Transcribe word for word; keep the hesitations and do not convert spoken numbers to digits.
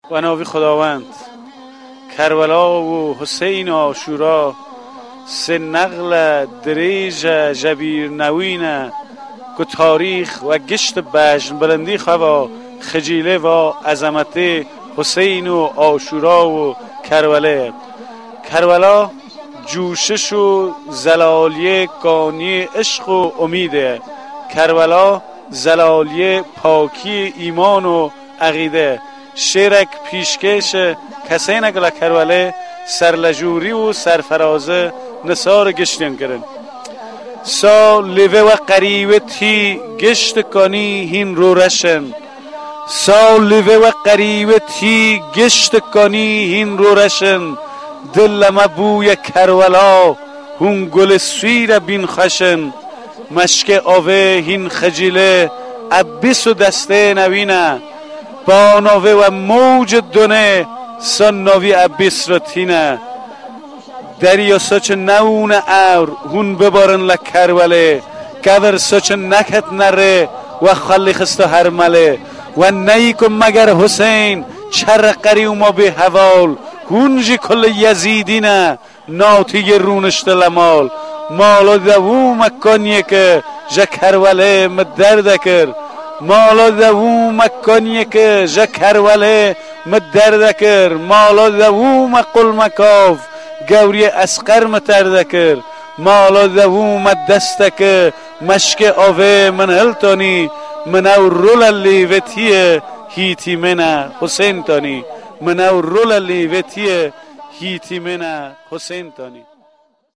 و ناوی خداوند. کربلا و حسین و عاشورا سه نقل دریج جبیر نوینه که تاریخ و گشت بجن بلندی خوا خجیله و عظمت حسین و عاشورا و کربلا. کربلا جوشش و زلالیه کانی عشق و امیده. کربلا زلالیه پاکی ایمان و عقیده. شیرک پیشکش کسی نگلا کربلا سرلجوری و سرفرازه نثار گشتیم کرن. سا لیوه و قریوه تی گشت کنی هین رو رشن. سا لیوه و قریوه تی گشت کنی هین رو رشن. دلم بوی کربلا هون گل سویر بین خشن. مشک آوه هین خجیله عبیس و دسته نوینه. با ناوه و موج دونه سن ناوی عبیس را تینه. دریا سچ نون اور هون ببارن لکربله. کور سچ نکت نره و خالی خسته هر مله. و نی که مگر حسین چر قریو ما به حوال. هونجی کل یزیدینه ناتی رونشت لمال. مالا دوو مکانیه که جا کربله مدرده کر. مالا دوو مکانیه که جا کربله مدرده کر. مالا دوو مقل مکاف گوری اسقر مترده کر. مالا دوو مدسته که مشک آوه من هلتانی. منو رول لیوتیه هیتی منه حسین تانی. منو رول لیوتیه هیتی منه حسین تانی.